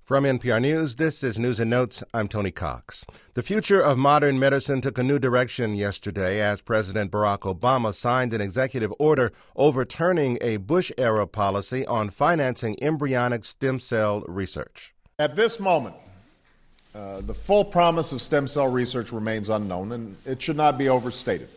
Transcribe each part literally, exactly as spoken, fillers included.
From N P R News, this is News and Notes. I'm Tony Cox. The future of modern medicine took a new direction yesterday as President Barack Obama signed an executive order overturning a Bush-era policy on financing embryonic stem cell research. At this moment, uh, the full promise of stem cell research remains unknown, and it should not be overstated.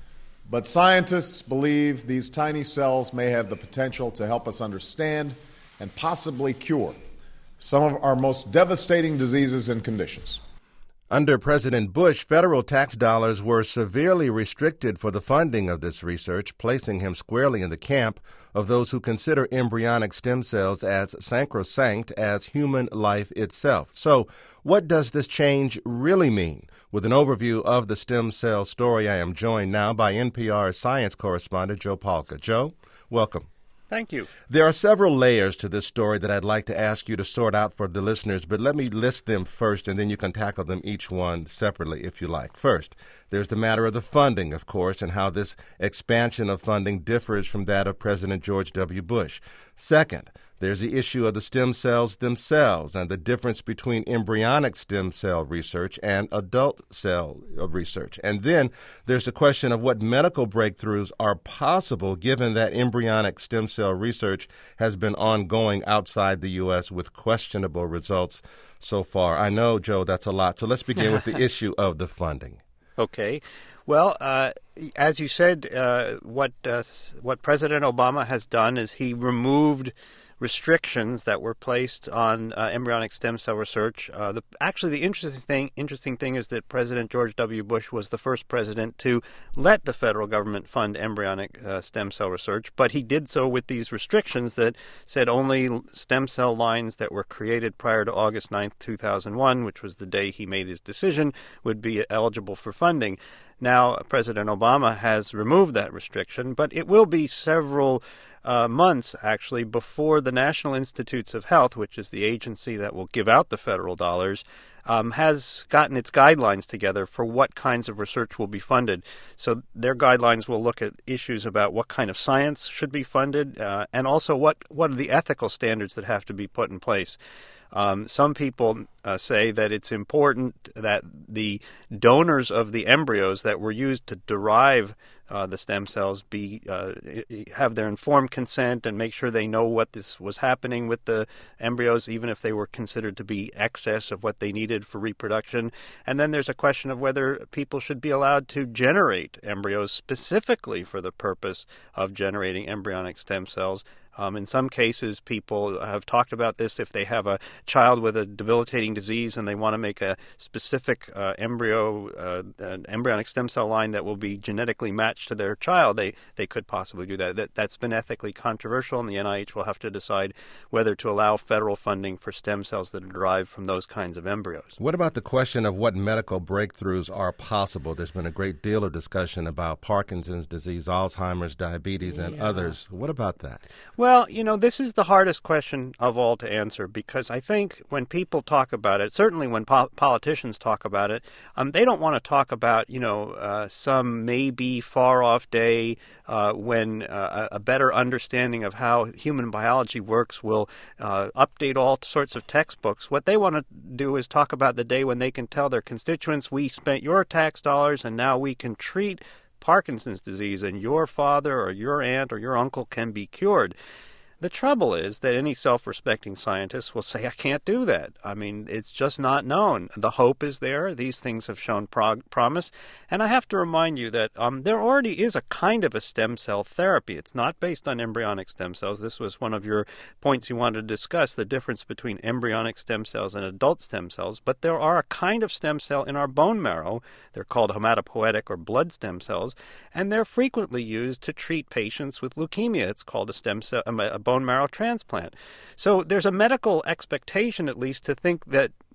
But scientists believe these tiny cells may have the potential to help us understand and possibly cure some of our most devastating diseases and conditions. Under President Bush, federal tax dollars were severely restricted for the funding of this research, placing him squarely in the camp of those who consider embryonic stem cells as sacrosanct as human life itself. So, what does this change really mean? With an overview of the stem cell story, I am joined now by N P R science correspondent Joe Palca. Joe, welcome. Thank you. There are several layers to this story that I'd like to ask you to sort out for the listeners, but let me list them first, and then you can tackle them each one separately if you like. First, there's the matter of the funding, of course, and how this expansion of funding differs from that of President George W. Bush. Second, there's the issue of the stem cells themselves and the difference between embryonic stem cell research and adult cell research. And then there's the question of what medical breakthroughs are possible given that embryonic stem cell research has been ongoing outside the U S with questionable results so far. I know, Joe, that's a lot. So let's begin with the issue of the funding. Okay. Well, uh, as you said, uh, what uh, what President Obama has done is he removed restrictions that were placed on uh, embryonic stem cell research. Uh, the, actually, the interesting thing, interesting thing is that President George W. Bush was the first president to let the federal government fund embryonic uh, stem cell research, but he did so with these restrictions that said only stem cell lines that were created prior to August ninth, two thousand one, which was the day he made his decision, would be eligible for funding. Now, President Obama has removed that restriction, but it will be several uh, months, actually, before the National Institutes of Health, which is the agency that will give out the federal dollars, um, has gotten its guidelines together for what kinds of research will be funded. So their guidelines will look at issues about what kind of science should be funded uh, and also what, what are the ethical standards that have to be put in place. Um, some people uh, say that it's important that the donors of the embryos that were used to derive uh, the stem cells be uh, have their informed consent and make sure they know what this was happening with the embryos, even if they were considered to be excess of what they needed for reproduction. And then there's a question of whether people should be allowed to generate embryos specifically for the purpose of generating embryonic stem cells. Um, in some cases, people have talked about this. If they have a child with a debilitating disease and they want to make a specific uh, embryo, uh, an embryonic stem cell line that will be genetically matched to their child, they, they could possibly do that. that. That's been ethically controversial, and the N I H will have to decide whether to allow federal funding for stem cells that are derived from those kinds of embryos. What about the question of what medical breakthroughs are possible? There's been a great deal of discussion about Parkinson's disease, Alzheimer's, diabetes, and yeah. others. What about that? Well, Well, you know, this is the hardest question of all to answer because I think when people talk about it, certainly when po- politicians talk about it, um, they don't want to talk about, you know, uh, some maybe far-off day uh, when uh, a better understanding of how human biology works will uh, update all sorts of textbooks. What they want to do is talk about the day when they can tell their constituents, we spent your tax dollars and now we can treat Parkinson's disease and your father or your aunt or your uncle can be cured. The trouble is that any self-respecting scientist will say, I can't do that. I mean, it's just not known. The hope is there. These things have shown prog- promise. And I have to remind you that um, there already is a kind of a stem cell therapy. It's not based on embryonic stem cells. This was one of your points you wanted to discuss, the difference between embryonic stem cells and adult stem cells. But there are a kind of stem cell in our bone marrow. They're called hematopoietic or blood stem cells, and they're frequently used to treat patients with leukemia. It's called a stem cell, a bone marrow transplant. So there's a medical expectation, at least, to think that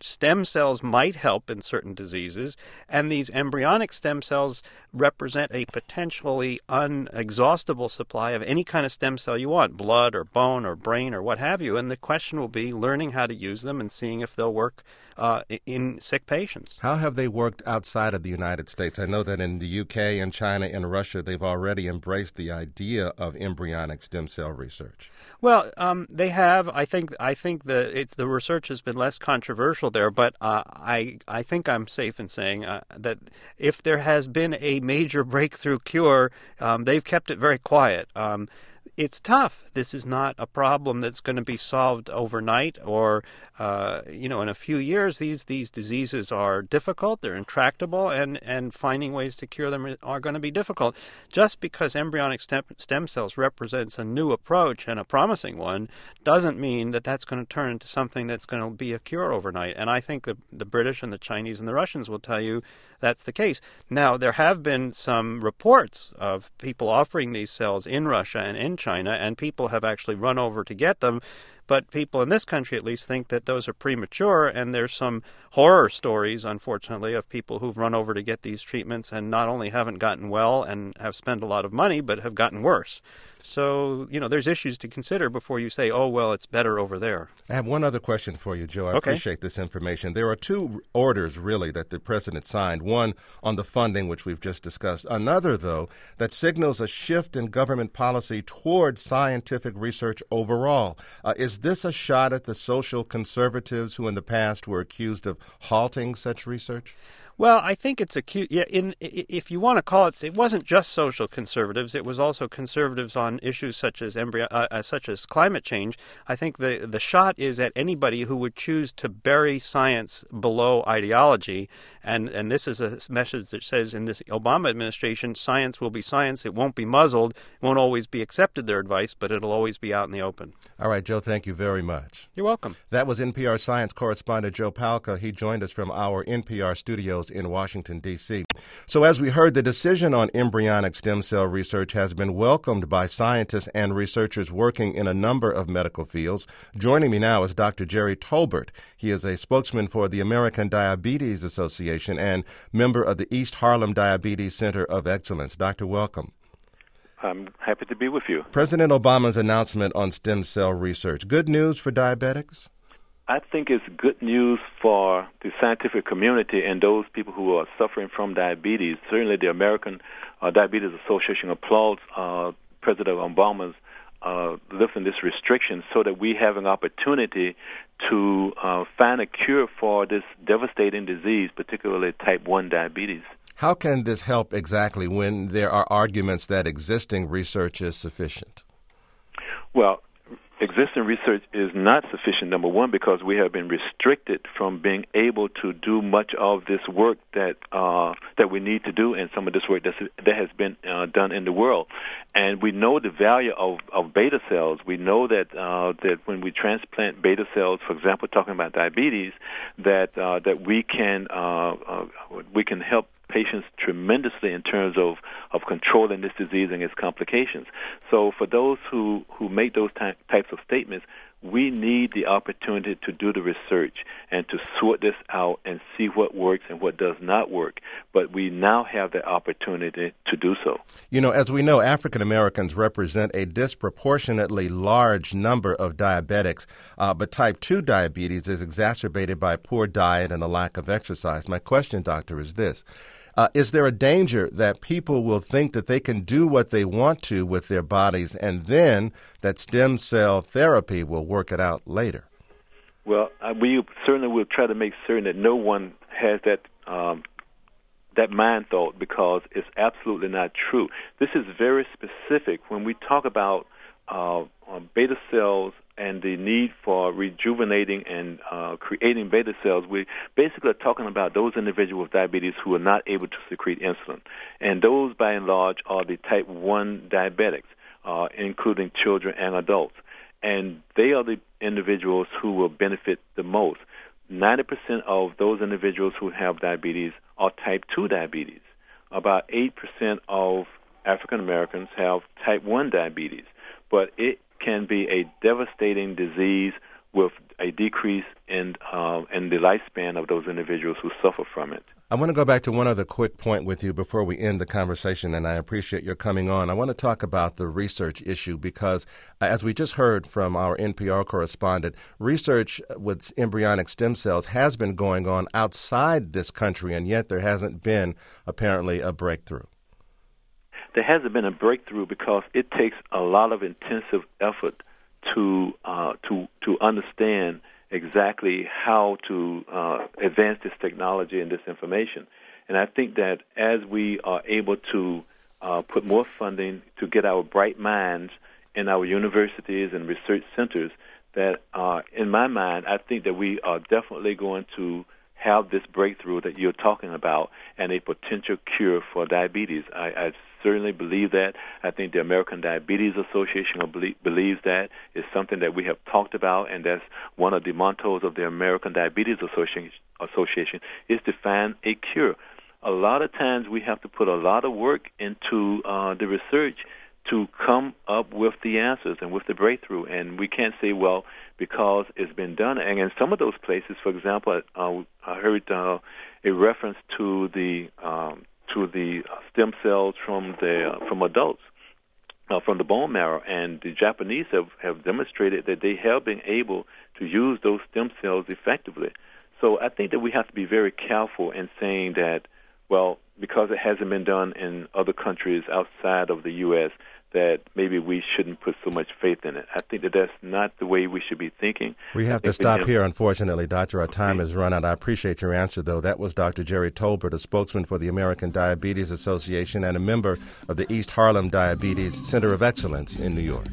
stem cells might help in certain diseases, and these embryonic stem cells represent a potentially unexhaustible supply of any kind of stem cell you want, blood or bone or brain or what have you. And the question will be learning how to use them and seeing if they'll work uh, in sick patients. How have they worked outside of the United States? I know that in the U K and China and Russia, they've already embraced the idea of embryonic stem cell research. Well, um, they have. I think. I think the it's the research has been less controversial there, but uh, I I think I'm safe in saying uh, that if there has been a major breakthrough cure, um, they've kept it very quiet. Um, It's tough. This is not a problem that's going to be solved overnight or, uh, you know, in a few years. These these diseases are difficult, they're intractable, and, and finding ways to cure them are going to be difficult. Just because embryonic stem, stem cells represents a new approach and a promising one doesn't mean that that's going to turn into something that's going to be a cure overnight. And I think the, the British and the Chinese and the Russians will tell you that's the case. Now, there have been some reports of people offering these cells in Russia and in China, and people have actually run over to get them. But people in this country, at least, think that those are premature, and there's some horror stories, unfortunately, of people who've run over to get these treatments and not only haven't gotten well and have spent a lot of money, but have gotten worse. So, you know, there's issues to consider before you say, oh, well, it's better over there. I have one other question for you, Joe. I okay. appreciate this information. There are two orders, really, that the president signed. One on the funding, which we've just discussed. Another, though, that signals a shift in government policy towards scientific research overall. Uh, is this a shot at the social conservatives who in the past were accused of halting such research? Well, I think it's a cute. Yeah, in if you want to call it, it wasn't just social conservatives. It was also conservatives on issues such as embryo, uh, such as climate change. I think the the shot is at anybody who would choose to bury science below ideology, and and this is a message that says in this Obama administration, science will be science. It won't be muzzled. It won't always be accepted their advice, but it'll always be out in the open. All right, Joe. Thank you very much. You're welcome. That was N P R science correspondent Joe Palca. He joined us from our N P R studios in Washington, D C So as we heard, the decision on embryonic stem cell research has been welcomed by scientists and researchers working in a number of medical fields. Joining me now is Doctor Jerry Tolbert. He is a spokesman for the American Diabetes Association and member of the East Harlem Diabetes Center of Excellence. Doctor, welcome. I'm happy to be with you. President Obama's announcement on stem cell research. Good news for diabetics? I think it's good news for the scientific community and those people who are suffering from diabetes. Certainly the American uh, Diabetes Association applauds uh, President Obama's uh, lifting this restriction so that we have an opportunity to uh, find a cure for this devastating disease, particularly type one diabetes. How can this help exactly when there are arguments that existing research is sufficient? Well, existing research is not sufficient, number one, because we have been restricted from being able to do much of this work that uh, that we need to do and some of this work that's, that has been uh, done in the world. And we know the value of, of beta cells. We know that uh, that when we transplant beta cells, for example, talking about diabetes, that uh, that we can uh, uh, we can help patients tremendously in terms of, of controlling this disease and its complications. So for those who, who make those ty- types of statements, we need the opportunity to do the research and to sort this out and see what works and what does not work. But we now have the opportunity to do so. You know, as we know, African Americans represent a disproportionately large number of diabetics, uh, but type two diabetes is exacerbated by poor diet and a lack of exercise. My question, doctor, is this. Uh, is there a danger that people will think that they can do what they want to with their bodies and then that stem cell therapy will work it out later? Well, uh, we certainly will try to make certain that no one has that um, that mind thought, because it's absolutely not true. This is very specific. When we talk about uh, beta cells and the need for rejuvenating and uh, creating beta cells, we basically are talking about those individuals with diabetes who are not able to secrete insulin. And those, by and large, are the type one diabetics, uh, including children and adults. And they are the individuals who will benefit the most. ninety percent of those individuals who have diabetes are type two diabetes. About eight percent of African Americans have type one diabetes. But it can be a devastating disease with a decrease in uh, in the lifespan of those individuals who suffer from it. I want to go back to one other quick point with you before we end the conversation, and I appreciate your coming on. I want to talk about the research issue because, as we just heard from our N P R correspondent, research with embryonic stem cells has been going on outside this country, and yet there hasn't been, apparently, a breakthrough. There hasn't been a breakthrough because it takes a lot of intensive effort to uh, to to understand exactly how to uh, advance this technology and this information. And I think that as we are able to uh, put more funding to get our bright minds in our universities and research centers, that uh, in my mind, I think that we are definitely going to have this breakthrough that you're talking about and a potential cure for diabetes. I, I certainly believe that. I think the American Diabetes Association believes that. It's something that we have talked about, and that's one of the mottos of the American Diabetes Association is to find a cure. A lot of times we have to put a lot of work into uh, the research to come up with the answers and with the breakthrough. And we can't say, well, because it's been done. And in some of those places, for example, uh, I heard uh, a reference to the um, to the stem cells from the uh, from adults, uh, from the bone marrow. And the Japanese have, have demonstrated that they have been able to use those stem cells effectively. So I think that we have to be very careful in saying that, well, because it hasn't been done in other countries outside of the U S, that maybe we shouldn't put so much faith in it. I think that that's not the way we should be thinking. We have to stop here, unfortunately, Doctor. Our time has run out. I appreciate your answer, though. That was Doctor Jerry Tolbert, a spokesman for the American Diabetes Association and a member of the East Harlem Diabetes Center of Excellence in New York.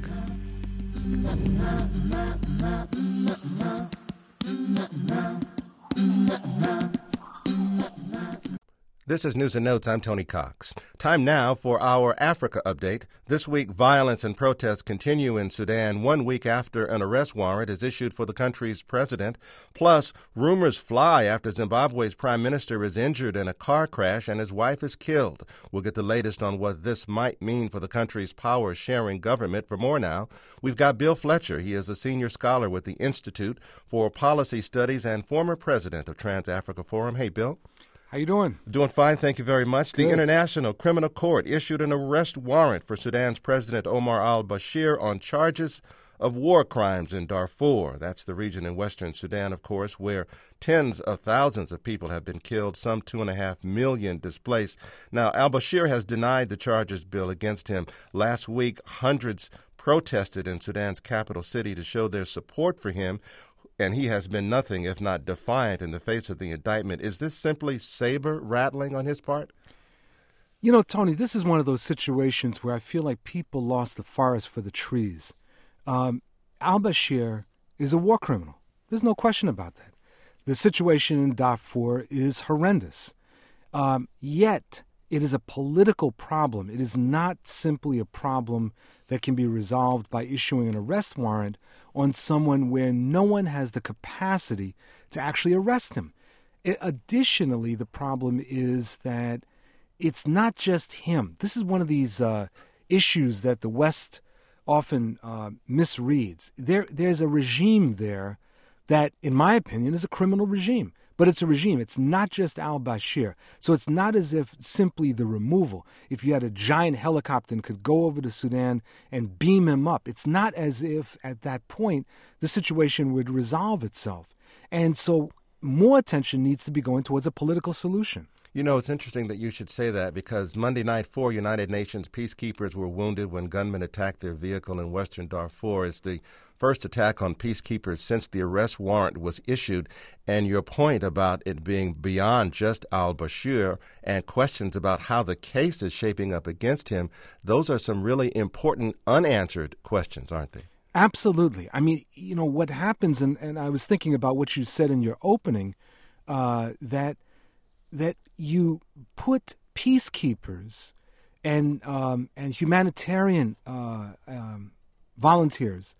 This is News and Notes. I'm Tony Cox. Time now for our Africa update. This week, violence and protests continue in Sudan one week after an arrest warrant is issued for the country's president. Plus, rumors fly after Zimbabwe's prime minister is injured in a car crash and his wife is killed. We'll get the latest on what this might mean for the country's power-sharing government. For more now, we've got Bill Fletcher. He is a senior scholar with the Institute for Policy Studies and former president of Trans-Africa Forum. Hey, Bill. How you doing? Doing fine, thank you very much. Good. The International Criminal Court issued an arrest warrant for Sudan's President Omar al-Bashir on charges of war crimes in Darfur. That's the region in western Sudan, of course, where tens of thousands of people have been killed, some two and a half million displaced. Now, al-Bashir has denied the charges, Bill, against him. Last week, hundreds protested in Sudan's capital city to show their support for him, and he has been nothing if not defiant in the face of the indictment. Is this simply saber rattling on his part? You know, Tony, this is one of those situations where I feel like people lost the forest for the trees. Um, al-Bashir is a war criminal. There's no question about that. The situation in Darfur is horrendous. Um, yet, it is a political problem. It is not simply a problem that can be resolved by issuing an arrest warrant on someone where no one has the capacity to actually arrest him. It, additionally, the problem is that it's not just him. This is one of these uh, issues that the West often uh, misreads. There, there's a regime there that, in my opinion, is a criminal regime. But it's a regime. It's not just al-Bashir. So it's not as if simply the removal, if you had a giant helicopter and could go over to Sudan and beam him up, it's not as if at that point the situation would resolve itself. And so more attention needs to be going towards a political solution. You know, it's interesting that you should say that because Monday night, four United Nations peacekeepers were wounded when gunmen attacked their vehicle in western Darfur. It's the first attack on peacekeepers since the arrest warrant was issued. And your point about it being beyond just al-Bashir and questions about how the case is shaping up against him, those are some really important unanswered questions, aren't they? Absolutely. I mean, you know, what happens, and, and I was thinking about what you said in your opening, uh, that that you put peacekeepers and um, and humanitarian uh, um, volunteers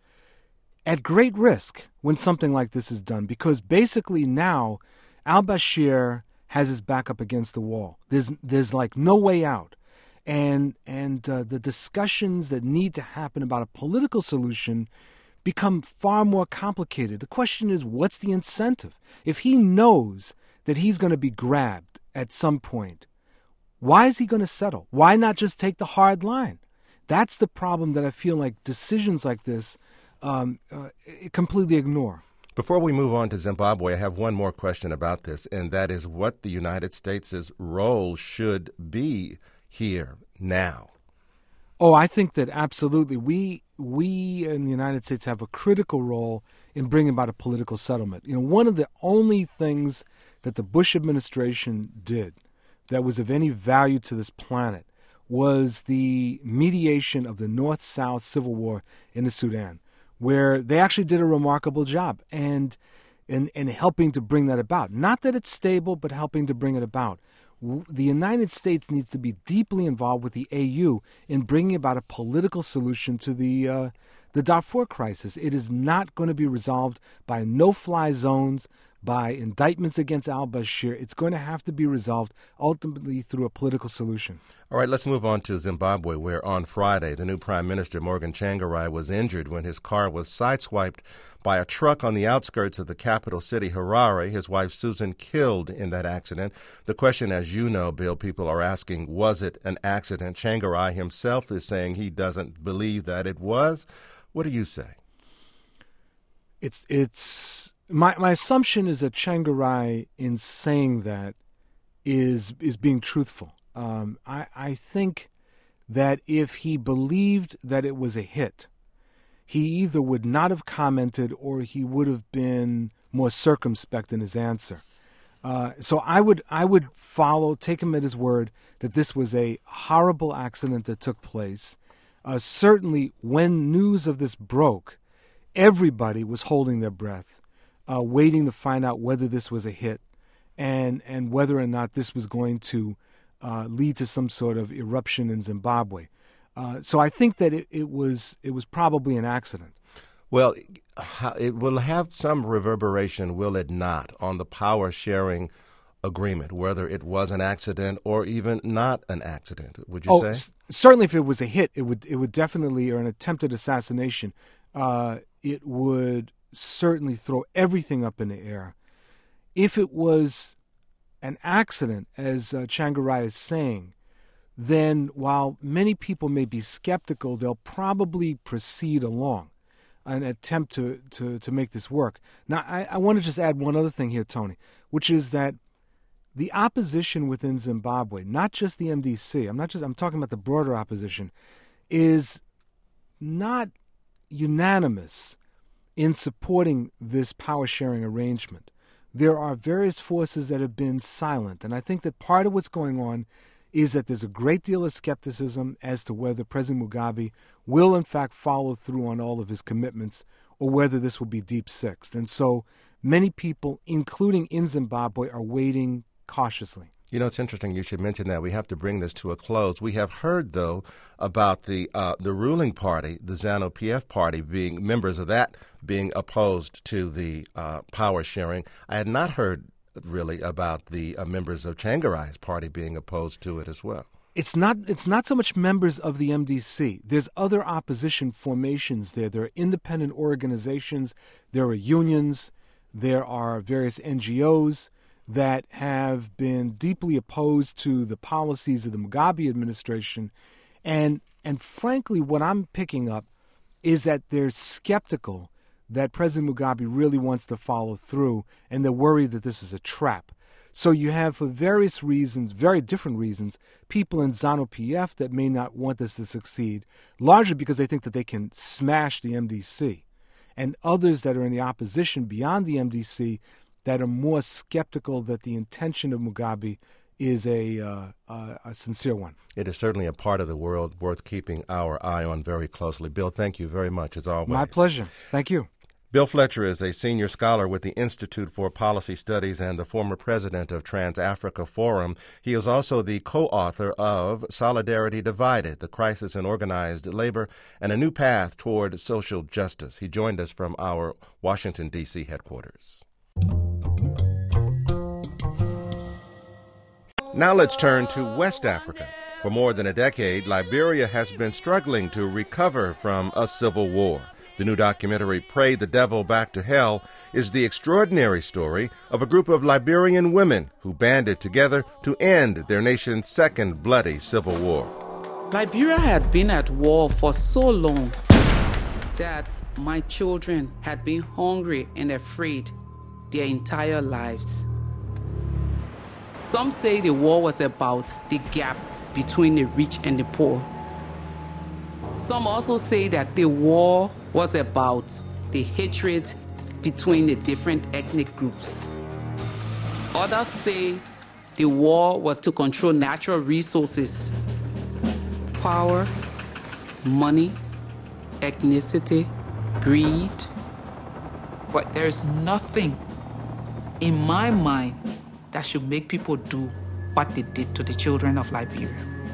at great risk when something like this is done, because basically now al-Bashir has his back up against the wall. There's there's like no way out, and and uh, the discussions that need to happen about a political solution become far more complicated. The question is, what's the incentive? If he knows that he's going to be grabbed at some point, why is he going to settle? Why not just take the hard line? That's the problem that I feel like decisions like this um, uh, completely ignore. Before we move on to Zimbabwe, I have one more question about this, and that is what the United States' role should be here now. Oh, I think that absolutely. We we in the United States have a critical role in bringing about a political settlement. You know, one of the only things that the Bush administration did that was of any value to this planet was the mediation of the North-South Civil War in the Sudan, where they actually did a remarkable job and in, in helping to bring that about. Not that it's stable, but helping to bring it about. The United States needs to be deeply involved with the A U in bringing about a political solution to the uh, the Darfur crisis. It is not going to be resolved by no-fly zones, by indictments against al-Bashir. It's going to have to be resolved ultimately through a political solution. All right, let's move on to Zimbabwe, where on Friday, the new Prime Minister, Morgan Tsvangirai, was injured when his car was sideswiped by a truck on the outskirts of the capital city, Harare. His wife, Susan, killed in that accident. The question, as you know, Bill, people are asking, was it an accident? Tsvangirai himself is saying he doesn't believe that it was. What do you say? It's it's my my assumption is that Tsvangirai, in saying that, is is being truthful. Um, I I think that if he believed that it was a hit, he either would not have commented or he would have been more circumspect in his answer. Uh, so I would I would follow, take him at his word that this was a horrible accident that took place. Uh, certainly, when news of this broke, everybody was holding their breath, uh, waiting to find out whether this was a hit and and whether or not this was going to uh, lead to some sort of eruption in Zimbabwe. Uh, so I think that it, it was it was probably an accident. Well, it will have some reverberation, will it not, on the power sharing agreement, whether it was an accident or even not an accident, would you oh, say? S- certainly if it was a hit, it would it would definitely, or an attempted assassination, uh, it would certainly throw everything up in the air. If it was an accident, as uh, Tsvangirai is saying, then while many people may be skeptical, they'll probably proceed along and attempt to, to, to make this work. Now, I, I want to just add one other thing here, Tony, which is that the opposition within Zimbabwe, not just the M D C, I'm not just I'm talking about the broader opposition, is not unanimous in supporting this power-sharing arrangement. There are various forces that have been silent, and I think that part of what's going on is that there's a great deal of skepticism as to whether President Mugabe will in fact follow through on all of his commitments or whether this will be deep-sixed. And so many people, including in Zimbabwe, are waiting cautiously. You know, it's interesting you should mention that. We have to bring this to a close. We have heard, though, about the uh, the ruling party, the ZANU-P F party, being members of that being opposed to the uh, power sharing. I had not heard really about the uh, members of Tsvangirai's party being opposed to it as well. It's not it's not so much members of the M D C. There's other opposition formations there. There are independent organizations, there are unions, there are various N G Os that have been deeply opposed to the policies of the Mugabe administration. And and frankly, what I'm picking up is that they're skeptical that President Mugabe really wants to follow through, and they're worried that this is a trap. So you have, for various reasons, very different reasons, people in ZANU-P F that may not want this to succeed, largely because they think that they can smash the M D C, and others that are in the opposition beyond the M D C that are more skeptical that the intention of Mugabe is a, uh, uh, a sincere one. It is certainly a part of the world worth keeping our eye on very closely. Bill, thank you very much, as always. My pleasure. Thank you. Bill Fletcher is a senior scholar with the Institute for Policy Studies and the former president of Trans-Africa Forum. He is also the co-author of Solidarity Divided, The Crisis in Organized Labor and a New Path Toward Social Justice. He joined us from our Washington, D C headquarters. Now let's turn to West Africa. For more than a decade, Liberia has been struggling to recover from a civil war. The new documentary, Pray the Devil Back to Hell, is the extraordinary story of a group of Liberian women who banded together to end their nation's second bloody civil war. Liberia had been at war for so long that my children had been hungry and afraid their entire lives. Some say the war was about the gap between the rich and the poor. Some also say that the war was about the hatred between the different ethnic groups. Others say the war was to control natural resources, power, money, ethnicity, greed. But there is nothing in my mind that should make people do what they did to the children of Liberia.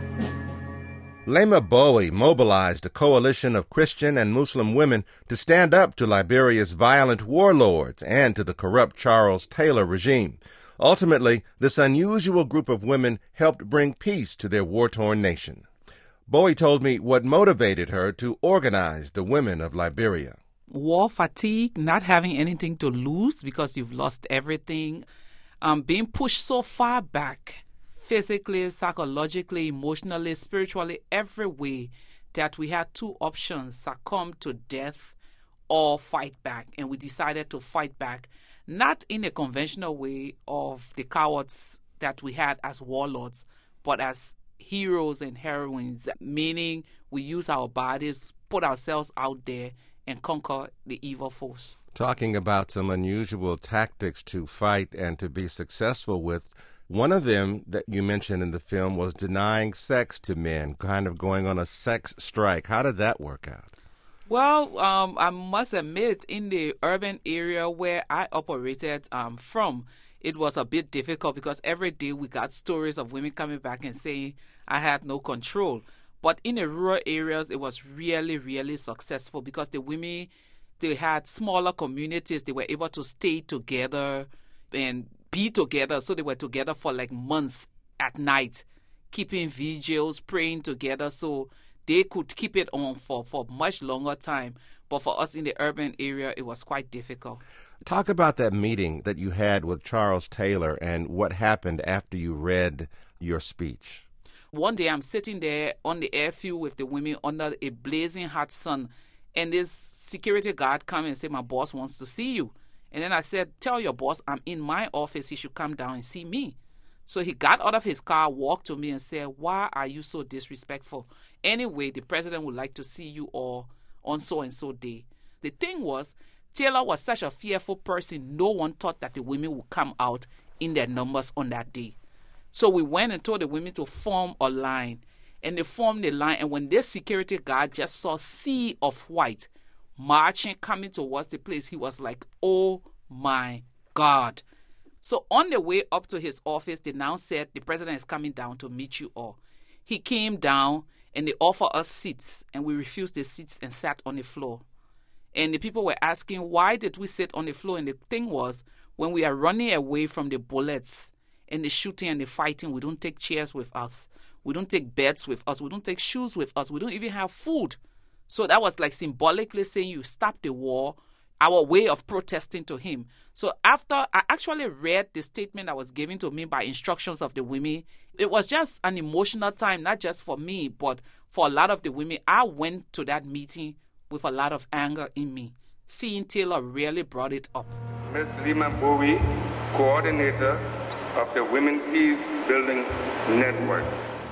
Lema Bowie mobilized a coalition of Christian and Muslim women to stand up to Liberia's violent warlords and to the corrupt Charles Taylor regime. Ultimately, this unusual group of women helped bring peace to their war-torn nation. Bowie told me what motivated her to organize the women of Liberia. War fatigue, not having anything to lose because you've lost everything, um, being pushed so far back, physically, psychologically, emotionally, spiritually, every way, that we had two options: succumb to death or fight back. And we decided to fight back, not in a conventional way of the cowards that we had as warlords, but as heroes and heroines, meaning we use our bodies, put ourselves out there, and conquer the evil force. Talking about some unusual tactics to fight and to be successful with, one of them that you mentioned in the film was denying sex to men, kind of going on a sex strike. How did that work out? Well, um, I must admit, in the urban area where I operated um, from, it was a bit difficult because every day we got stories of women coming back and saying I had no control. But in the rural areas, it was really, really successful because the women, they had smaller communities. They were able to stay together and be together. So they were together for like months at night, keeping vigils, praying together. So they could keep it on for, for much longer time. But for us in the urban area, it was quite difficult. Talk about that meeting that you had with Charles Taylor and what happened after you read your speech. One day I'm sitting there on the airfield with the women under a blazing hot sun, and this security guard come and say, my boss wants to see you. And then I said, tell your boss I'm in my office. He should come down and see me. So he got out of his car, walked to me and said, why are you so disrespectful? Anyway, the president would like to see you all on so-and-so day. The thing was, Taylor was such a fearful person, no one thought that the women would come out in their numbers on that day. So we went and told the women to form a line. And they formed a line. And when this security guard just saw a sea of white marching, coming towards the place, he was like, oh my God. So on the way up to his office, they now said, the president is coming down to meet you all. He came down and they offered us seats. And we refused the seats and sat on the floor. And the people were asking, why did we sit on the floor? And the thing was, when we are running away from the bullets and the shooting and the fighting, we don't take chairs with us. We don't take beds with us. We don't take shoes with us. We don't even have food. So that was like symbolically saying you stop the war, our way of protesting to him. So after I actually read the statement that was given to me by instructions of the women, it was just an emotional time, not just for me, but for a lot of the women. I went to that meeting with a lot of anger in me. Seeing Taylor really brought it up. Miz Lema Bowie, coordinator of the Women Peace Building Network.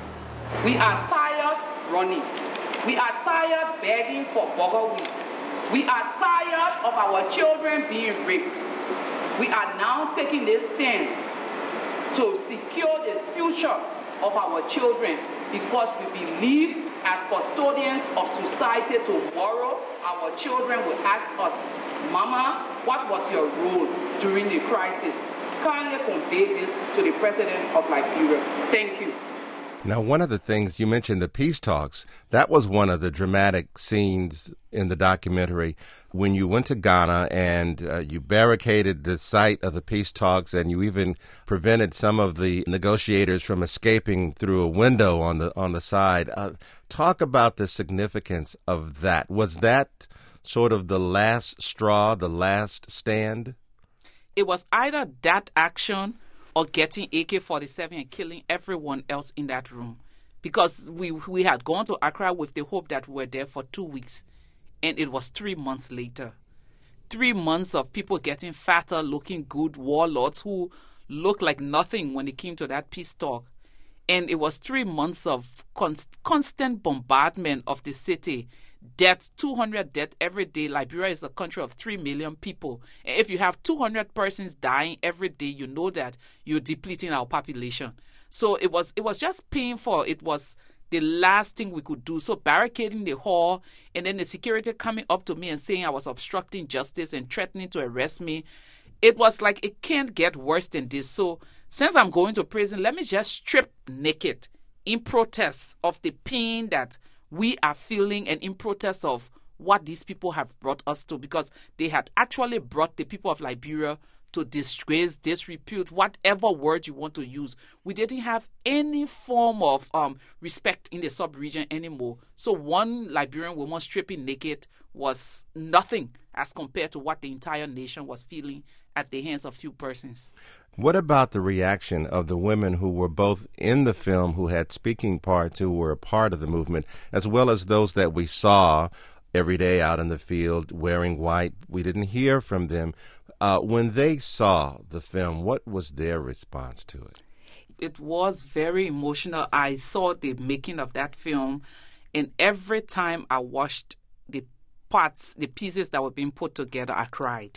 We are tired running. We are tired begging for burger wheat. We are tired of our children being raped. We are now taking this stand to secure the future of our children because we believe as custodians of society tomorrow, our children will ask us, Mama, what was your role during the crisis? Kindly convey this to the president of Liberia. Thank you. Now, one of the things you mentioned, the peace talks, that was one of the dramatic scenes in the documentary when you went to Ghana and uh, you barricaded the site of the peace talks and you even prevented some of the negotiators from escaping through a window on the on the side. Uh, talk about the significance of that. Was that sort of the last straw, the last stand? It was either that action or getting A K forty-seven and killing everyone else in that room. Because we we had gone to Accra with the hope that we were there for two weeks. And it was three months later. Three months of people getting fatter, looking good, warlords who looked like nothing when it came to that peace talk. And it was three months of con- constant bombardment of the city. Death, two hundred deaths every day. Liberia is a country of three million people. And if you have two hundred persons dying every day, you know that you're depleting our population. So it was it was just painful. It was the last thing we could do. So barricading the hall and then the security coming up to me and saying I was obstructing justice and threatening to arrest me. It was like it can't get worse than this. So since I'm going to prison, let me just strip naked in protest of the pain that we are feeling and in protest of what these people have brought us to, because they had actually brought the people of Liberia to disgrace, disrepute, whatever word you want to use. We didn't have any form of um, respect in the sub-region anymore. So one Liberian woman stripping naked was nothing as compared to what the entire nation was feeling at the hands of few persons. What about the reaction of the women who were both in the film, who had speaking parts, who were a part of the movement, as well as those that we saw every day out in the field wearing white? We didn't hear from them. Uh, when they saw the film, what was their response to it? It was very emotional. I saw the making of that film, and every time I watched the parts, the pieces that were being put together, I cried.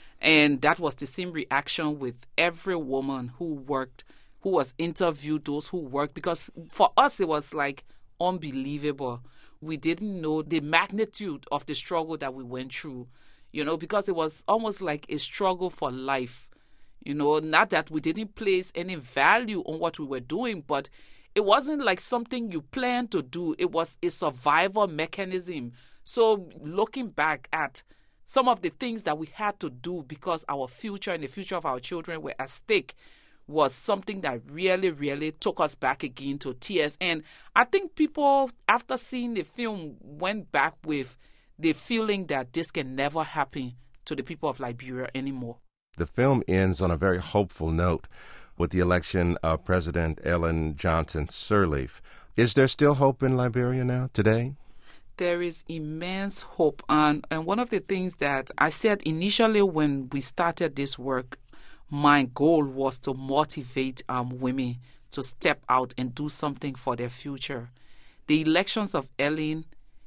And that was the same reaction with every woman who worked, who was interviewed, those who worked, because for us it was like unbelievable. We didn't know the magnitude of the struggle that we went through, you know, because it was almost like a struggle for life. You know, not that we didn't place any value on what we were doing, but it wasn't like something you planned to do. It was a survival mechanism. So looking back at some of the things that we had to do because our future and the future of our children were at stake was something that really, really took us back again to tears. And I think people, after seeing the film, went back with the feeling that this can never happen to the people of Liberia anymore. The film ends on a very hopeful note with the election of President Ellen Johnson Sirleaf. Is there still hope in Liberia now, today? There is immense hope. And, and one of the things that I said initially when we started this work, my goal was to motivate um, women to step out and do something for their future. The elections of Ellen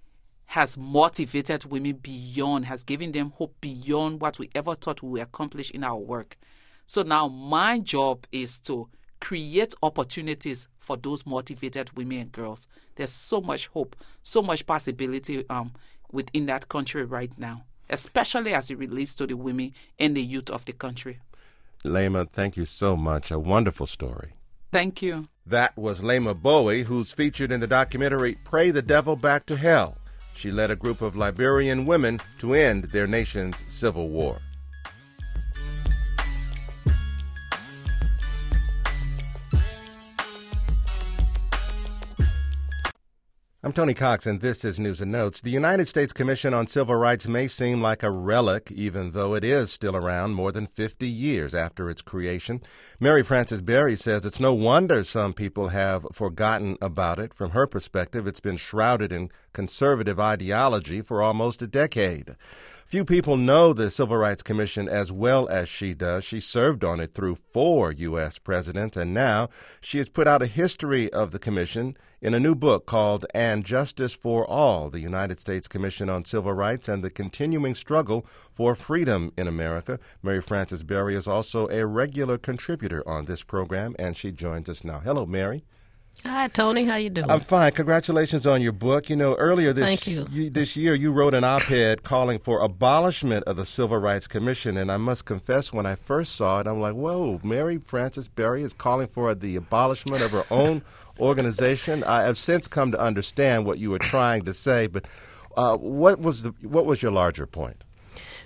has motivated women beyond, has given them hope beyond what we ever thought we would accomplish in our work. So now my job is to create opportunities for those motivated women and girls. There's so much hope, so much possibility um, within that country right now, especially as it relates to the women and the youth of the country. Lema, thank you so much. A wonderful story. Thank you. That was Lema Bowie, who's featured in the documentary Pray the Devil Back to Hell. She led a group of Liberian women to end their nation's civil war. I'm Tony Cox, and this is News and Notes. The United States Commission on Civil Rights may seem like a relic, even though it is still around more than fifty years after its creation. Mary Frances Berry says it's no wonder some people have forgotten about it. From her perspective, it's been shrouded in conservative ideology for almost a decade. Few people know the Civil Rights Commission as well as she does. She served on it through four U S presidents, and now she has put out a history of the commission in a new book called And Justice for All, the United States Commission on Civil Rights and the Continuing Struggle for Freedom in America. Mary Frances Berry is also a regular contributor on this program, and she joins us now. Hello, Mary. Hi, Tony. How you doing? I'm fine. Congratulations on your book. You know, earlier this Thank you. You, this year, you wrote an op-ed calling for abolishment of the Civil Rights Commission, and I must confess, when I first saw it, I'm like, whoa, Mary Frances Berry is calling for the abolishment of her own organization. I have since come to understand what you were trying to say, but uh, what was the what was your larger point?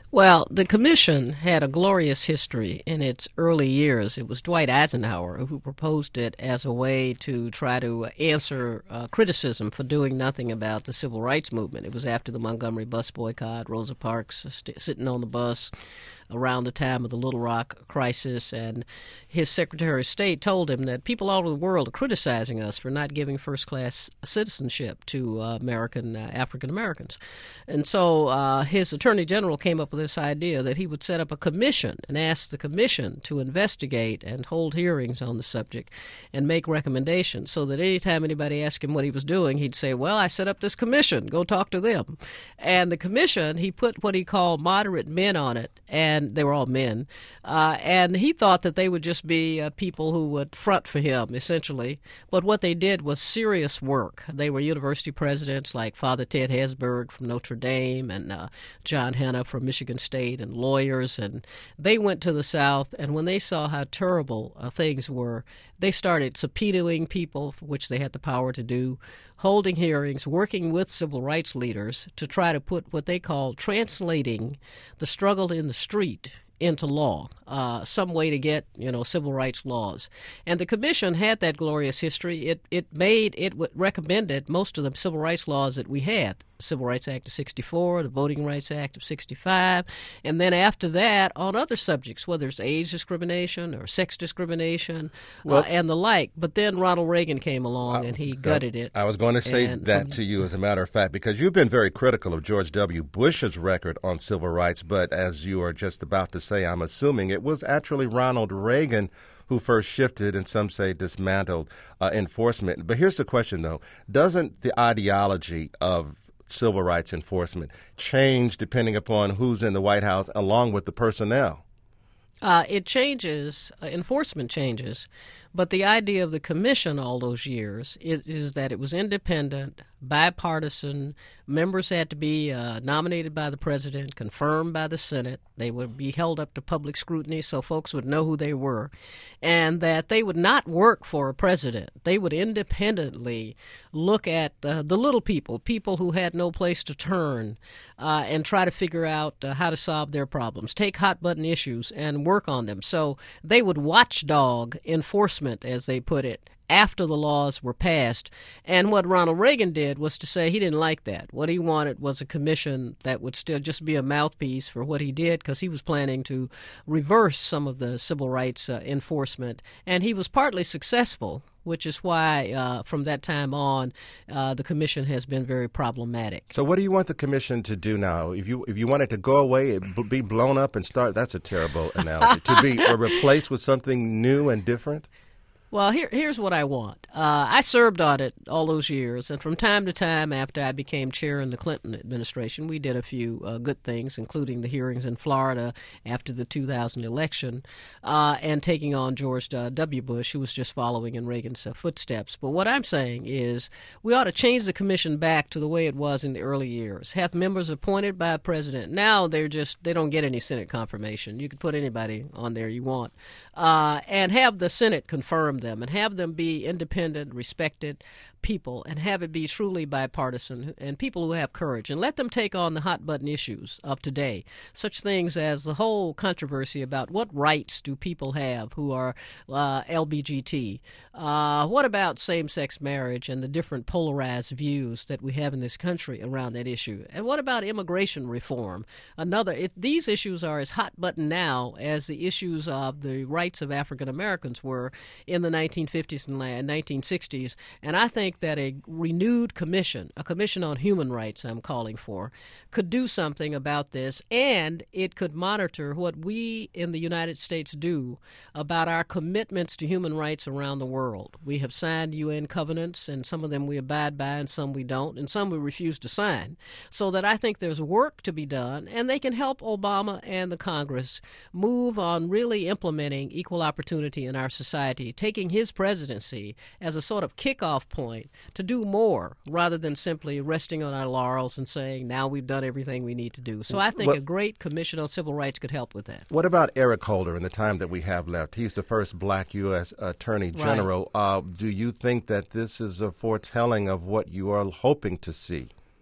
Well, the commission had a glorious history in its early years. It was Dwight Eisenhower who proposed it as a way to try to answer uh, criticism for doing nothing about the civil rights movement. It was after the Montgomery bus boycott, Rosa Parks st- sitting on the bus around the time of the Little Rock crisis, and his Secretary of State told him that people all over the world are criticizing us for not giving first-class citizenship to uh, American uh, African Americans. And so uh, his Attorney General came up with this idea that he would set up a commission and ask the commission to investigate and hold hearings on the subject and make recommendations, so that anytime anybody asked him what he was doing, he'd say, well, I set up this commission, go talk to them. And the commission, he put what he called moderate men on it, and And they were all men, uh, and he thought that they would just be uh, people who would front for him, essentially. But what they did was serious work. They were university presidents like Father Ted Hesburgh from Notre Dame and uh, John Hanna from Michigan State, and lawyers, and they went to the South, and when they saw how terrible uh, things were, they started subpoenaing people, which they had the power to do, holding hearings, working with civil rights leaders to try to put what they call translating the struggle in the street into law, uh, some way to get, you know, civil rights laws. And the commission had that glorious history. It it made, it recommended most of the civil rights laws that we had. The Civil Rights Act of sixty-four, the Voting Rights Act of sixty-five, and then after that on other subjects, whether it's age discrimination or sex discrimination well, uh, and the like. But then Ronald Reagan came along and he gutted it. I was going to say and, that to you, as a matter of fact, because you've been very critical of George W. Bush's record on civil rights, but as you are just about to say, I'm assuming it was actually Ronald Reagan who first shifted and some say dismantled uh, enforcement. But here's the question, though. Doesn't the ideology of civil rights enforcement change depending upon who's in the White House along with the personnel? Uh, it changes, uh, enforcement changes, but the idea of the commission all those years is, is that it was independent, bipartisan. Members had to be uh, nominated by the president, confirmed by the Senate. They would be held up to public scrutiny so folks would know who they were, and that they would not work for a president. They would independently look at uh, the little people, people who had no place to turn, uh, and try to figure out uh, how to solve their problems, take hot-button issues and work on them. So they would watchdog enforcement, as they put it, after the laws were passed. And what Ronald Reagan did was to say he didn't like that. What he wanted was a commission that would still just be a mouthpiece for what he did, because he was planning to reverse some of the civil rights uh, enforcement. And he was partly successful, which is why uh, from that time on, uh, the commission has been very problematic. So what do you want the commission to do now? If you if you want it to go away, it be blown up and start, that's a terrible analogy, to be or replaced with something new and different? Well, here, here's what I want. Uh, I served on it all those years, and from time to time after I became chair in the Clinton administration, we did a few uh, good things, including the hearings in Florida after the two thousand election, uh, and taking on George uh, W. Bush, who was just following in Reagan's uh, footsteps. But what I'm saying is we ought to change the commission back to the way it was in the early years. Have members appointed by a president. Now they're just, they don't get any Senate confirmation. You can put anybody on there you want. Uh, and have the Senate confirm them and have them be independent, respected people, and have it be truly bipartisan and people who have courage, and let them take on the hot button issues of today, such things as the whole controversy about what rights do people have who are uh, L B G T. Uh, what about same-sex marriage and the different polarized views that we have in this country around that issue? And what about immigration reform? Another, it, these issues are as hot button now as the issues of the rights of African Americans were in the nineteen fifties and nineteen sixties, and I think that a renewed commission, a commission on human rights I'm calling for, could do something about this, and it could monitor what we in the United States do about our commitments to human rights around the world. We have signed U N covenants, and some of them we abide by and some we don't, and some we refuse to sign, so that I think there's work to be done, and they can help Obama and the Congress move on really implementing equal opportunity in our society, taking his presidency as a sort of kickoff point to do more rather than simply resting on our laurels and saying, now we've done everything we need to do. So I think what, a great commission on civil rights could help with that. What about Eric Holder in the time that we have left? He's the first black U S Attorney General. Right. Uh, do you think that this is a foretelling of what you are hoping to see?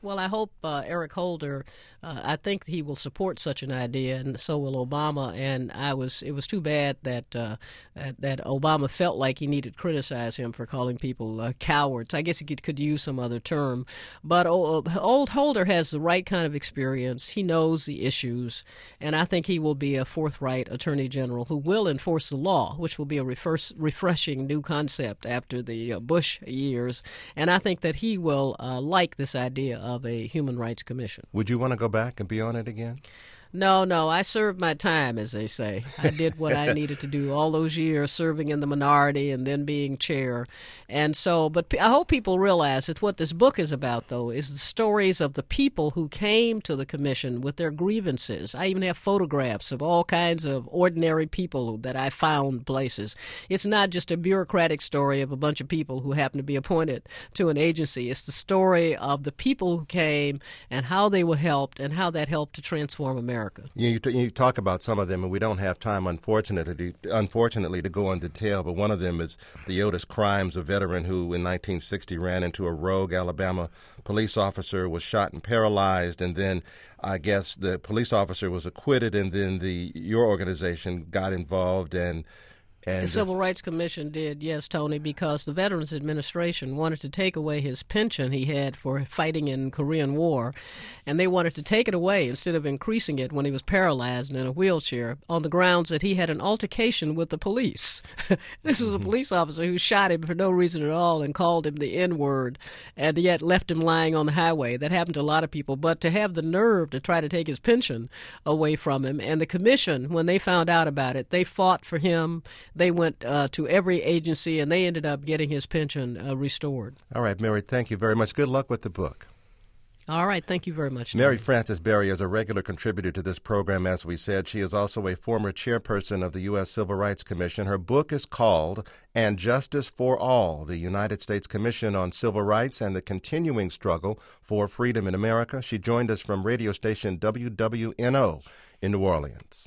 Well, I hope uh, Eric Holder, uh, I think he will support such an idea, and so will Obama. And I was, it was too bad that uh, that Obama felt like he needed to criticize him for calling people uh, cowards. I guess he could, could use some other term. But old Holder has the right kind of experience. He knows the issues, and I think he will be a forthright attorney general who will enforce the law, which will be a refresh, refreshing new concept after the uh, Bush years. And I think that he will uh, like this idea of of a Human Rights Commission. Would you want to go back and be on it again? No, no, I served my time, as they say. I did what I needed to do all those years, serving in the minority and then being chair. And so, but I hope people realize that what this book is about, though, is the stories of the people who came to the commission with their grievances. I even have photographs of all kinds of ordinary people that I found places. It's not just a bureaucratic story of a bunch of people who happen to be appointed to an agency. It's the story of the people who came and how they were helped and how that helped to transform America. You, you, t- you talk about some of them, and we don't have time, unfortunately, unfortunately, to go into detail, but one of them is the Otis Crimes, a veteran who in nineteen sixty ran into a rogue Alabama police officer, was shot and paralyzed, and then I guess the police officer was acquitted, and then the your organization got involved and And the Civil Rights Commission did, yes, Tony, because the Veterans Administration wanted to take away his pension he had for fighting in Korean War, and they wanted to take it away instead of increasing it when he was paralyzed and in a wheelchair on the grounds that he had an altercation with the police. This was a police officer who shot him for no reason at all and called him the N-word, and yet left him lying on the highway. That happened to a lot of people, but to have the nerve to try to take his pension away from him, and the commission, when they found out about it, they fought for him. They went uh, to every agency, and they ended up getting his pension uh, restored. All right, Mary, thank you very much. Good luck with the book. All right, thank you very much. Mary Tony. Frances Berry is a regular contributor to this program, as we said. She is also a former chairperson of the U S Civil Rights Commission. Her book is called And Justice for All, the United States Commission on Civil Rights and the Continuing Struggle for Freedom in America. She joined us from radio station W W N O in New Orleans.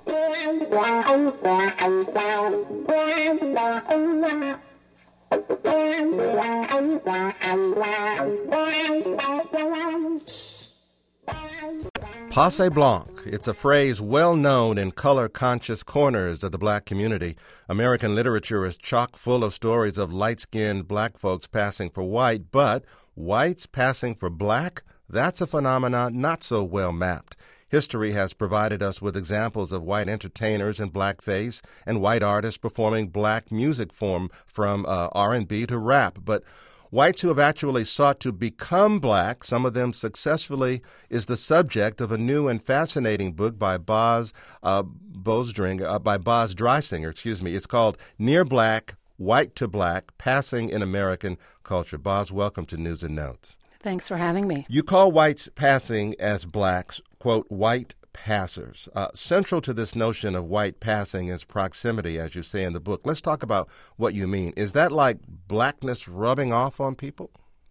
Passe Blanc. It's a phrase well known in color-conscious corners of the black community. American literature is chock full of stories of light-skinned black folks passing for white, but whites passing for black? That's a phenomenon not so well mapped. History has provided us with examples of white entertainers in blackface and white artists performing black music form from uh, R and B to rap. But whites who have actually sought to become black, some of them successfully, is the subject of a new and fascinating book by Boz uh, Bostring, uh, by Boz Dreisinger, excuse me. It's called Near Black, White to Black, Passing in American Culture. Boz, welcome to News and Notes. Thanks for having me. You call whites passing as blacks, quote, white passers. Uh, central to this notion of white passing is proximity, as you say in the book. Let's talk about what you mean. Is that like blackness rubbing off on people?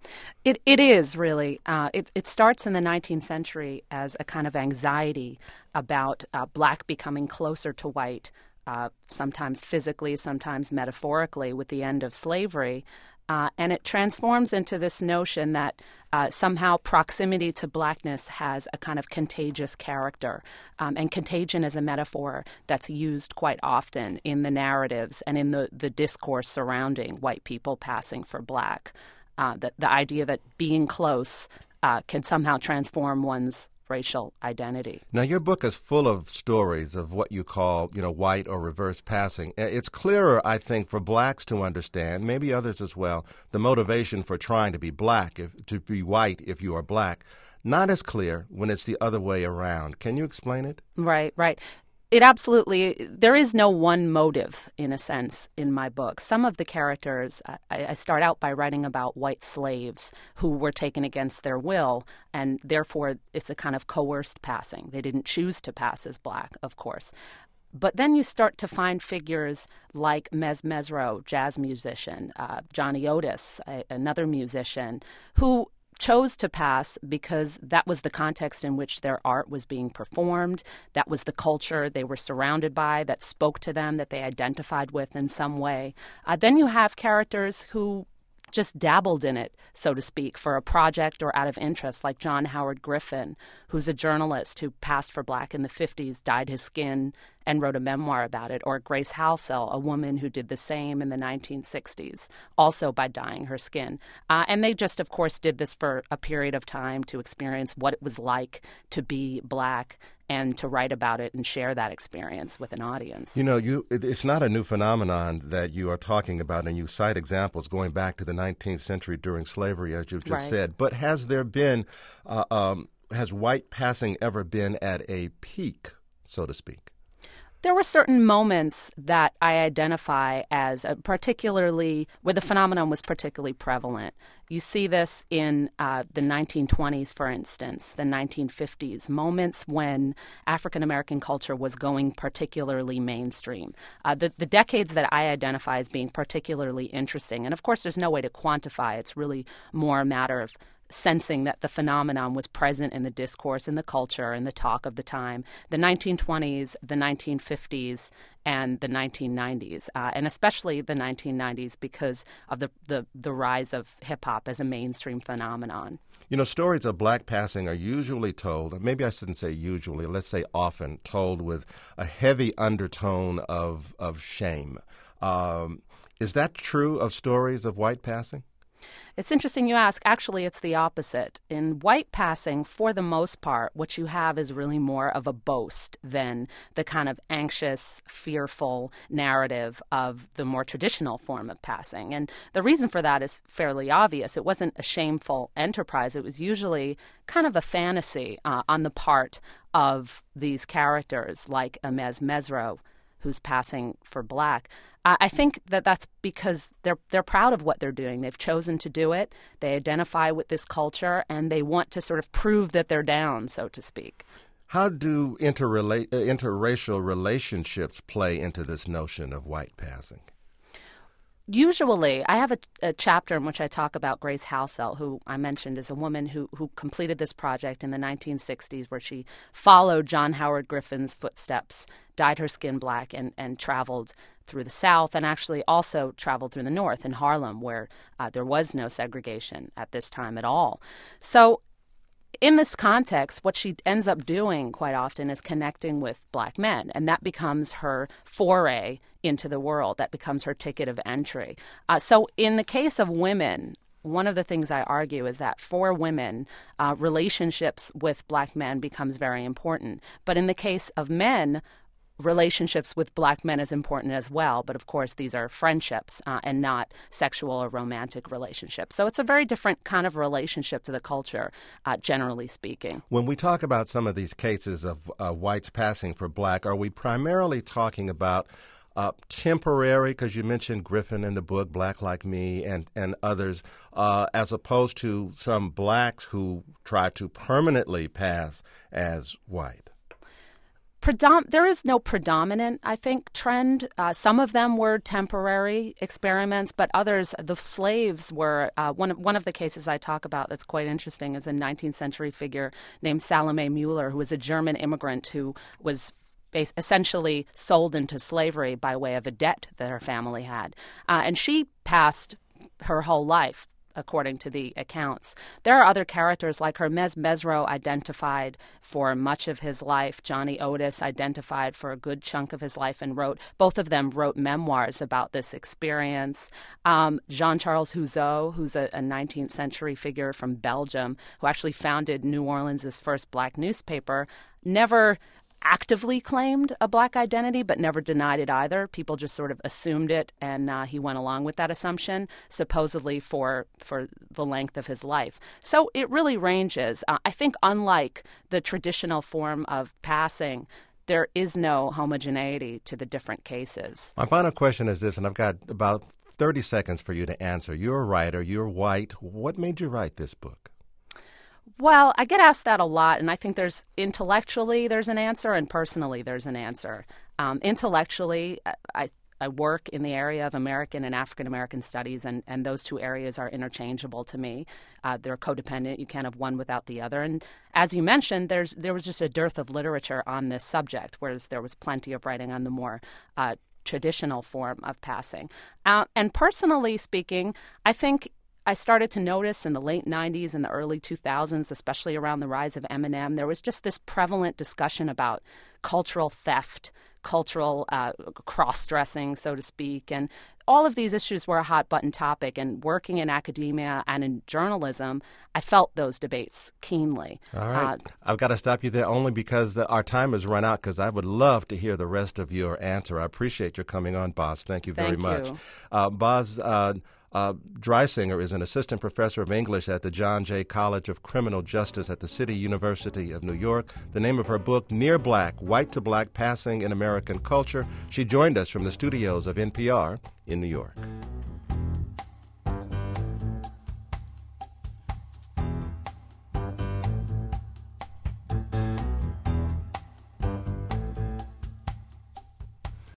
It It is, really. Uh, it, it starts in the nineteenth century as a kind of anxiety about uh, black becoming closer to white, uh, sometimes physically, sometimes metaphorically, with the end of slavery. Uh, and it transforms into this notion that uh, somehow proximity to blackness has a kind of contagious character. Um, and contagion is a metaphor that's used quite often in the narratives and in the, the discourse surrounding white people passing for black. Uh, the, the idea that being close uh, can somehow transform one's racial identity. Now, your book is full of stories of what you call, you know, white or reverse passing. It's clearer, I think, for blacks to understand, maybe others as well, the motivation for trying to be black, if, to be white if you are black. Not as clear when it's the other way around. Can you explain it? Right, right. It absolutely, there is no one motive, in a sense, in my book. Some of the characters, I, I start out by writing about white slaves who were taken against their will, and therefore it's a kind of coerced passing. They didn't choose to pass as black, of course. But then you start to find figures like Mez Mesro, jazz musician, uh, Johnny Otis, a, another musician, who chose to pass because that was the context in which their art was being performed. That was the culture they were surrounded by that spoke to them, that they identified with in some way. Uh, then you have characters who just dabbled in it, so to speak, for a project or out of interest, like John Howard Griffin, who's a journalist who passed for black in the fifties, dyed his skin, and wrote a memoir about it, or Grace Halsell, a woman who did the same in the nineteen sixties, also by dyeing her skin. Uh, and they just, of course, did this for a period of time to experience what it was like to be black and to write about it and share that experience with an audience. You know, you it, it's not a new phenomenon that you are talking about, and you cite examples going back to the nineteenth century during slavery, as you've just Right. said. But has there been, uh, um, has white passing ever been at a peak, so to speak? There were certain moments that I identify as a particularly, where the phenomenon was particularly prevalent. You see this in uh, the nineteen twenties, for instance, the nineteen fifties, moments when African American culture was going particularly mainstream. Uh, the, the decades that I identify as being particularly interesting, and of course there's no way to quantify, it's really more a matter of sensing that the phenomenon was present in the discourse, in the culture, in the talk of the time, the nineteen twenties, the nineteen fifties, and the nineteen nineties, uh, and especially the nineteen nineties because of the, the, the rise of hip-hop as a mainstream phenomenon. You know, stories of black passing are usually told, maybe I shouldn't say usually, let's say often, told with a heavy undertone of, of shame. Um, is that true of stories of white passing? It's interesting you ask. Actually, it's the opposite. In white passing, for the most part, what you have is really more of a boast than the kind of anxious, fearful narrative of the more traditional form of passing. And the reason for that is fairly obvious. It wasn't a shameful enterprise. It was usually kind of a fantasy uh, on the part of these characters like Amez Mesro, who's passing for black. Uh, I think that that's because they're they're proud of what they're doing. They've chosen to do it. They identify with this culture, and they want to sort of prove that they're down, so to speak. How do interrela- uh, interracial relationships play into this notion of white passing? Usually, I have a, a chapter in which I talk about Grace Halsell, who I mentioned is a woman who, who completed this project in the nineteen sixties, where she followed John Howard Griffin's footsteps, dyed her skin black, and, and traveled through the South, and actually also traveled through the North in Harlem, where uh, there was no segregation at this time at all. So in this context, what she ends up doing quite often is connecting with black men, and that becomes her foray into the world. That becomes her ticket of entry. Uh, so in the case of women, one of the things I argue is that for women, uh, relationships with black men becomes very important. But in the case of men, relationships with black men is important as well, but of course these are friendships uh, and not sexual or romantic relationships. So it's a very different kind of relationship to the culture, uh, generally speaking. When we talk about some of these cases of uh, whites passing for black, are we primarily talking about uh, temporary, because you mentioned Griffin in the book, Black Like Me, and, and others, uh, as opposed to some blacks who try to permanently pass as white? Predom- there is no predominant, I think, trend. Uh, some of them were temporary experiments, but others, the slaves were, uh, one, of, one of the cases I talk about that's quite interesting is a nineteenth century figure named Salome Mueller, who was a German immigrant who was bas- essentially sold into slavery by way of a debt that her family had. Uh, and she passed her whole life, according to the accounts. There are other characters like her. Mes Mesro identified for much of his life. Johnny Otis identified for a good chunk of his life and wrote, both of them wrote memoirs about this experience. Um, Jean-Charles Houzeau, who's a, a nineteenth century figure from Belgium, who actually founded New Orleans' first black newspaper, never actively claimed a black identity, but never denied it either. People just sort of assumed it, and uh, he went along with that assumption, supposedly for for the length of his life. So it really ranges. Uh, I think unlike the traditional form of passing, there is no homogeneity to the different cases. My final question is this, and I've got about thirty seconds for you to answer. You're a writer. You're white. What made you write this book? Well, I get asked that a lot, and I think there's intellectually there's an answer, and personally there's an answer. Um, intellectually, I, I work in the area of American and African American studies, and, and those two areas are interchangeable to me. Uh, they're codependent. You can't have one without the other. And as you mentioned, there's there was just a dearth of literature on this subject, whereas there was plenty of writing on the more uh, traditional form of passing. Uh, and personally speaking, I think I started to notice in the late nineties and the early two thousands, especially around the rise of Eminem, there was just this prevalent discussion about cultural theft, cultural uh, cross-dressing, so to speak. And all of these issues were a hot-button topic. And working in academia and in journalism, I felt those debates keenly. All right. Uh, I've got to stop you there only because the, our time has run out, because I would love to hear the rest of your answer. I appreciate your coming on, Boz. Thank you very Thank much. you. Uh, Boz uh, uh, Dreisinger is an assistant professor of English at the John Jay College of Criminal Justice at the City University of New York. The name of her book, Near Black, White to Black Passing in American Culture. She joined us from the studios of N P R in New York.